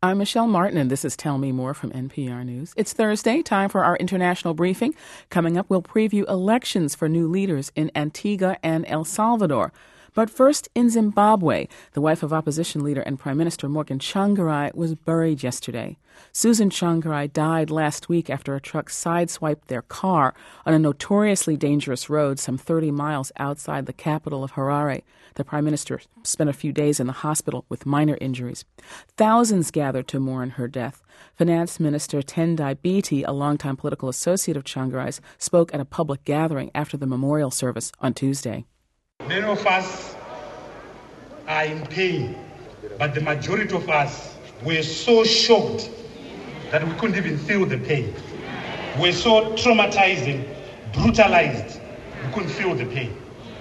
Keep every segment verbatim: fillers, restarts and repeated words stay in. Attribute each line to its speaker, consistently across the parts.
Speaker 1: I'm Michelle Martin, and this is Tell Me More from N P R News. It's Thursday, time for our international briefing. Coming up, we'll preview elections for new leaders in Antigua and El Salvador. But first, in Zimbabwe, the wife of opposition leader and Prime Minister Morgan Tsvangirai was buried yesterday. Susan Tsvangirai died last week after a truck sideswiped their car on a notoriously dangerous road some thirty miles outside the capital of Harare. The Prime Minister spent a few days in the hospital with minor injuries. Thousands gathered to mourn her death. Finance Minister Tendai Biti, a longtime political associate of Tsvangirai's, spoke at a public gathering after the memorial service on Tuesday.
Speaker 2: Many of us are in pain, but the majority of us were so shocked that we couldn't even feel the pain. We're so traumatized, brutalized, we couldn't feel the pain.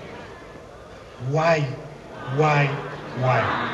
Speaker 2: Why? Why? Why?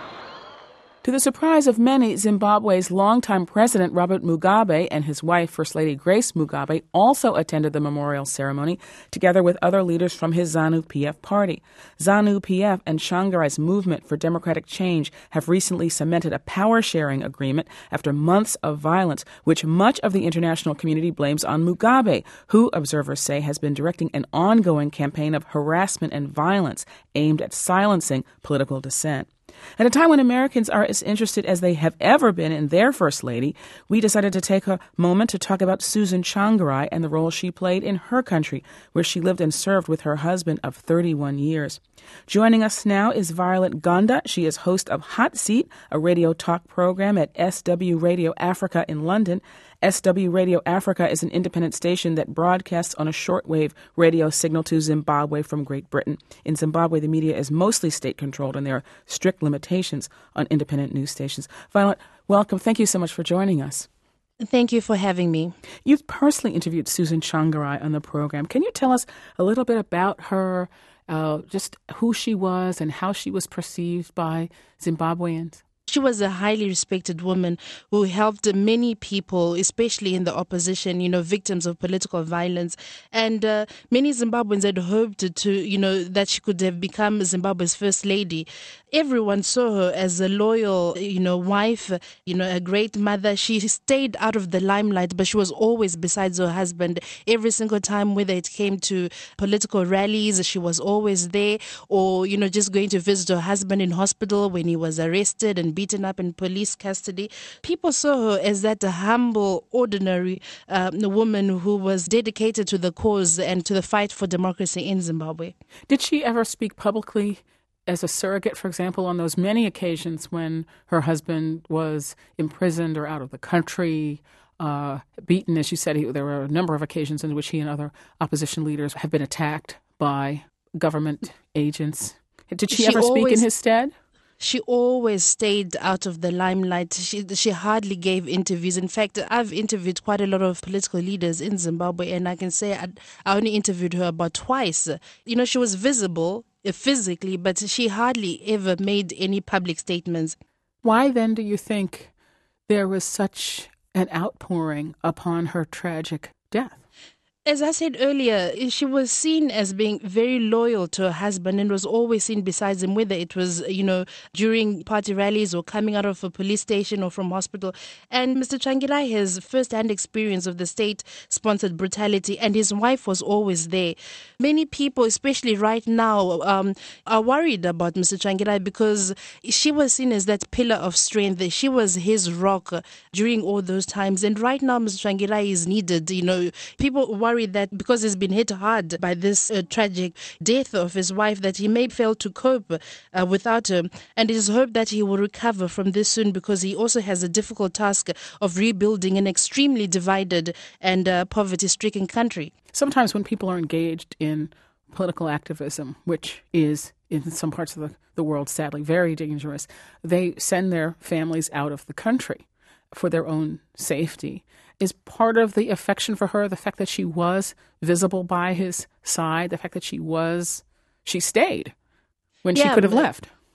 Speaker 1: To the surprise of many, Zimbabwe's longtime president Robert Mugabe and his wife, First Lady Grace Mugabe, also attended the memorial ceremony, together with other leaders from his ZANU-P F party. ZANU-P F and Tsvangirai's Movement for Democratic Change have recently cemented a power-sharing agreement after months of violence, which much of the international community blames on Mugabe, who, observers say, has been directing an ongoing campaign of harassment and violence aimed at silencing political dissent. At a time when Americans are as interested as they have ever been in their First Lady, we decided to take a moment to talk about Susan Tsvangirai and the role she played in her country, where she lived and served with her husband of thirty-one years. Joining us now is Violet Gonda. She is host of Hot Seat, a radio talk program at S W Radio Africa in London. S W Radio Africa is an independent station that broadcasts on a shortwave radio signal to Zimbabwe from Great Britain. In Zimbabwe, the media is mostly state-controlled, and there are strict limitations on independent news stations. Violet, welcome. Thank you so much for joining us.
Speaker 3: Thank you for having me.
Speaker 1: You've personally interviewed Susan Tsvangirai on the program. Can you tell us a little bit about her, uh, just who she was and how she was perceived by Zimbabweans?
Speaker 3: She was a highly respected woman who helped many people, especially in the opposition, you know, victims of political violence. And uh, many Zimbabweans had hoped to, you know, that she could have become Zimbabwe's first lady. Everyone saw her as a loyal, you know, wife, you know, a great mother. She stayed out of the limelight, but she was always besides her husband. Every single time, whether it came to political rallies, she was always there, or, you know, just going to visit her husband in hospital when he was arrested and beaten up in police custody. People saw her as that humble, ordinary uh, woman who was dedicated to the cause and to the fight for democracy in Zimbabwe.
Speaker 1: Did she ever speak publicly as a surrogate, for example, on those many occasions when her husband was imprisoned or out of the country, uh, beaten, as you said? He, there were a number of occasions in which he and other opposition leaders have been attacked by government agents. Did she, she ever speak always, in his stead?
Speaker 3: She always stayed out of the limelight. She she hardly gave interviews. In fact, I've interviewed quite a lot of political leaders in Zimbabwe, and I can say I, I only interviewed her about twice. You know, she was visible physically, but she hardly ever made any public statements.
Speaker 1: Why then do you think there was such an outpouring upon her tragic death?
Speaker 3: As I said earlier, she was seen as being very loyal to her husband and was always seen beside him, whether it was, you know, during party rallies or coming out of a police station or from hospital. And Mister Tsvangirai has first-hand experience of the state-sponsored brutality, and his wife was always there. Many people, especially right now, um, are worried about Mister Tsvangirai because she was seen as that pillar of strength. She was his rock during all those times. And right now, Mister Tsvangirai is needed. You know, people worry that because he's been hit hard by this uh, tragic death of his wife, that he may fail to cope uh, without her. And it is hoped that he will recover from this soon, because he also has a difficult task of rebuilding an extremely divided and uh, poverty-stricken country.
Speaker 1: Sometimes when people are engaged in political activism, which is in some parts of the, the world, sadly, very dangerous, they send their families out of the country for their own safety. Is part of the affection for her the fact that she was visible by his side, the fact that she was, she stayed when
Speaker 3: yeah,
Speaker 1: she could have
Speaker 3: but-
Speaker 1: left?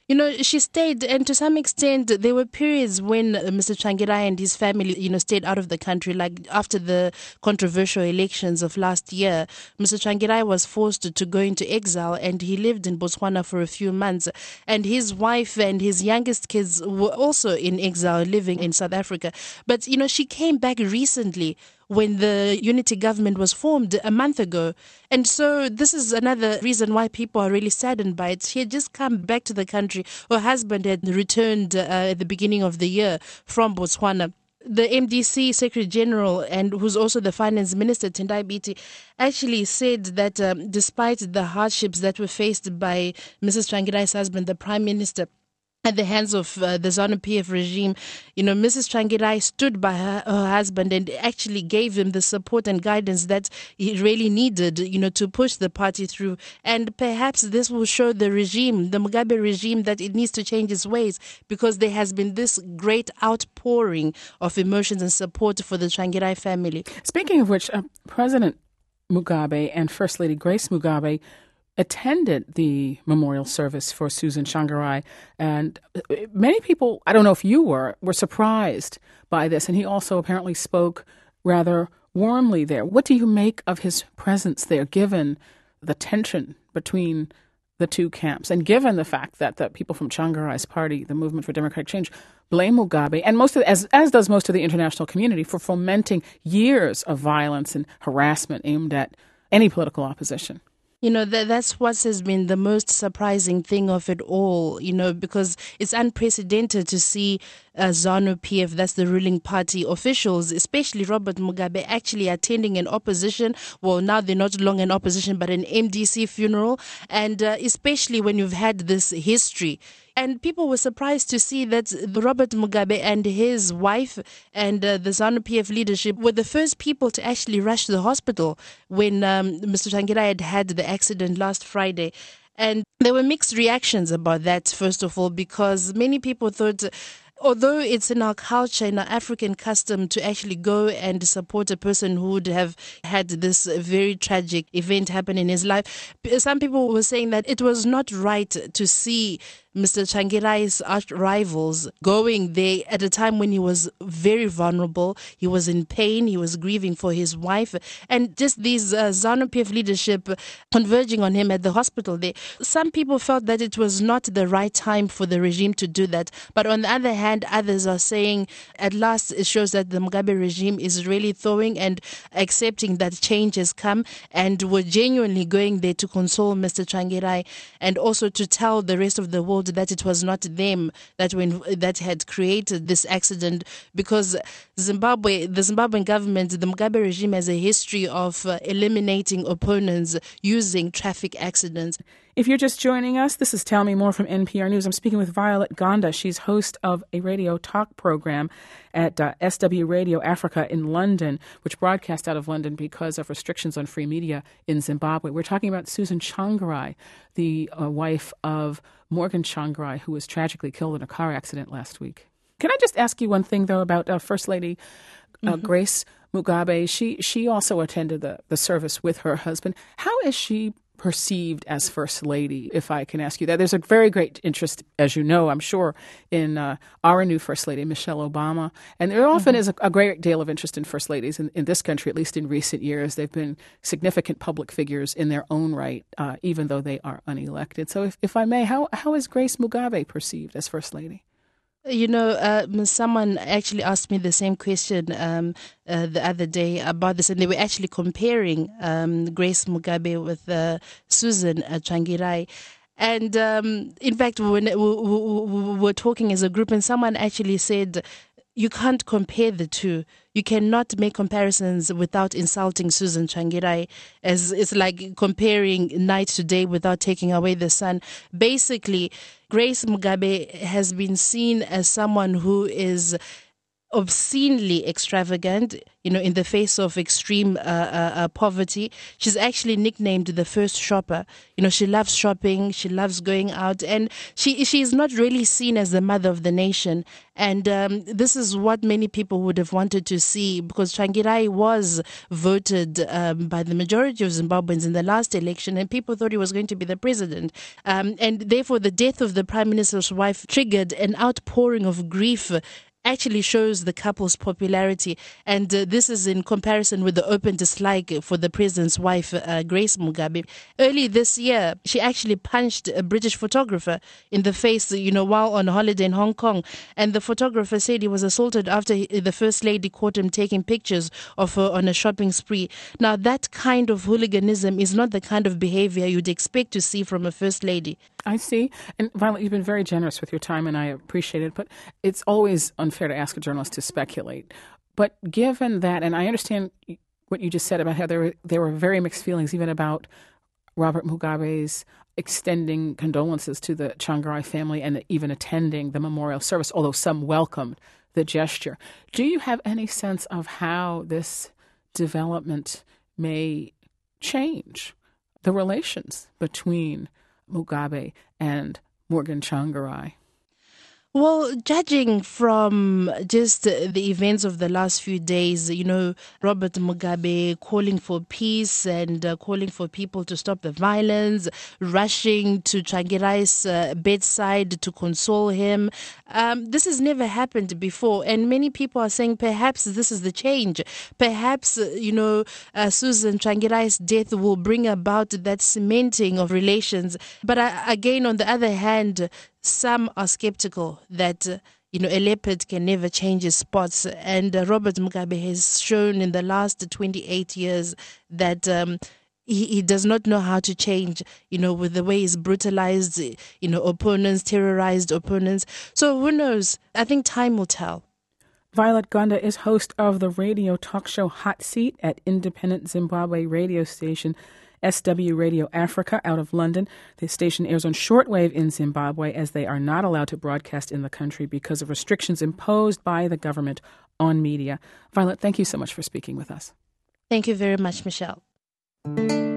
Speaker 3: You know, she stayed, and to some extent, there were periods when Mister Tsvangirai and his family, you know, stayed out of the country. Like after the controversial elections of last year, Mister Tsvangirai was forced to go into exile, and he lived in Botswana for a few months. And his wife and his youngest kids were also in exile, living in South Africa. But, you know, she came back recently when the unity government was formed a month ago. And so this is another reason why people are really saddened by it. She had just come back to the country. Her husband had returned uh, at the beginning of the year from Botswana. The M D C Secretary General, and who's also the Finance Minister, Tendai Biti, actually said that um, despite the hardships that were faced by Missus Tsvangirai's husband, the Prime Minister, at the hands of uh, the ZANU-P F regime, you know, Missus Tsvangirai stood by her, her husband and actually gave him the support and guidance that he really needed, you know, to push the party through. And perhaps this will show the regime, the Mugabe regime, that it needs to change its ways, because there has been this great outpouring of emotions and support for the Tsvangirai family.
Speaker 1: Speaking of which, uh, President Mugabe and First Lady Grace Mugabe attended the memorial service for Susan Tsvangirai, and many people, I don't know if you were, were surprised by this, and he also apparently spoke rather warmly there. What do you make of his presence there, given the tension between the two camps, and given the fact that the people from Tsvangirai's party, the Movement for Democratic Change, blame Mugabe, and most of, as as does most of the international community, for fomenting years of violence and harassment aimed at any political opposition?
Speaker 3: You know, that, that's what has been the most surprising thing of it all, you know, because it's unprecedented to see uh, ZANU-P F, that's the ruling party, officials, especially Robert Mugabe, actually attending an opposition, well, now they're not long an opposition, but an M D C funeral, and uh, especially when you've had this history. And people were surprised to see that Robert Mugabe and his wife and uh, the ZANU-P F leadership were the first people to actually rush to the hospital when um, Mister Tsvangirai had had the accident last Friday. And there were mixed reactions about that, first of all, because many people thought, although it's in our culture, in our African custom, to actually go and support a person who would have had this very tragic event happen in his life, some people were saying that it was not right to see Mister Tsvangirai's arch rivals going there at a time when he was very vulnerable, he was in pain, he was grieving for his wife, and just these uh, ZANU-P F leadership converging on him at the hospital there. Some people felt that it was not the right time for the regime to do that, but on the other hand, others are saying at last it shows that the Mugabe regime is really thawing and accepting that change has come, and were genuinely going there to console Mister Tsvangirai and also to tell the rest of the world that it was not them that when that had created this accident, because Zimbabwe, the Zimbabwean government, the Mugabe regime has a history of uh, eliminating opponents using traffic accidents.
Speaker 1: If you're just joining us, this is Tell Me More from N P R News. I'm speaking with Violet Ganda. She's host of a radio talk program at uh, S W Radio Africa in London, which broadcast out of London because of restrictions on free media in Zimbabwe. We're talking about Susan Tsvangirai, the uh, wife of Morgan Tsvangirai, who was tragically killed in a car accident last week. Can I just ask you one thing, though, about uh, First Lady uh, mm-hmm. Grace Mugabe? She she also attended the, the service with her husband. How is she perceived as First Lady, if I can ask you that? There's a very great interest, as you know, I'm sure, in uh, our new First Lady, Michelle Obama. And there often mm-hmm. is a, a great deal of interest in First Ladies in, in this country, at least in recent years. They've been significant public figures in their own right, uh, even though they are unelected. So if, if I may, how how is Grace Mugabe perceived as First Lady?
Speaker 3: You know, uh, someone actually asked me the same question um, uh, the other day about this, and they were actually comparing um, Grace Mugabe with uh, Susan uh, Tsvangirai. And um, in fact, when we, we, we were talking as a group, and someone actually said, you can't compare the two. You cannot make comparisons without insulting Susan Tsvangirai, as it's like comparing night to day without taking away the sun. Basically, Grace Mugabe has been seen as someone who is obscenely extravagant, you know, in the face of extreme uh, uh, uh, poverty. She's actually nicknamed the first shopper. You know, she loves shopping, she loves going out, and she she is not really seen as the mother of the nation. And um, this is what many people would have wanted to see, because Tsvangirai was voted um, by the majority of Zimbabweans in the last election, and people thought he was going to be the president. Um, and therefore, the death of the prime minister's wife triggered an outpouring of grief. Actually shows the couple's popularity, and uh, this is in comparison with the open dislike for the president's wife, uh, Grace Mugabe. Early this year, she actually punched a British photographer in the face, you know, while on holiday in Hong Kong, and the photographer said he was assaulted after he, the First Lady caught him taking pictures of her on a shopping spree. Now, that kind of hooliganism is not the kind of behavior you'd expect to see from a First Lady.
Speaker 1: I see. And Violet, you've been very generous with your time, and I appreciate it. But it's always unfair to ask a journalist to speculate. But given that, and I understand what you just said about how there were, there were very mixed feelings, even about Robert Mugabe's extending condolences to the Tsvangirai family and even attending the memorial service, although some welcomed the gesture. Do you have any sense of how this development may change the relations between Mugabe and Morgan Tsvangirai?
Speaker 3: Well, judging from just the events of the last few days, you know, Robert Mugabe calling for peace and uh, calling for people to stop the violence, rushing to Tsvangirai's uh, bedside to console him. Um, this has never happened before. And many people are saying perhaps this is the change. Perhaps, uh, you know, uh, Susan Tsvangirai's death will bring about that cementing of relations. But uh, again, on the other hand, some are skeptical that, uh, you know, a leopard can never change his spots. And uh, Robert Mugabe has shown in the last twenty-eight years that um, he, he does not know how to change, you know, with the way he's brutalized, you know, opponents, terrorized opponents. So who knows? I think time will tell.
Speaker 1: Violet Gunda is host of the radio talk show Hot Seat at independent Zimbabwe radio station S W Radio Africa out of London. The station airs on shortwave in Zimbabwe, as they are not allowed to broadcast in the country because of restrictions imposed by the government on media. Violet, thank you so much for speaking with us.
Speaker 3: Thank you very much, Michelle.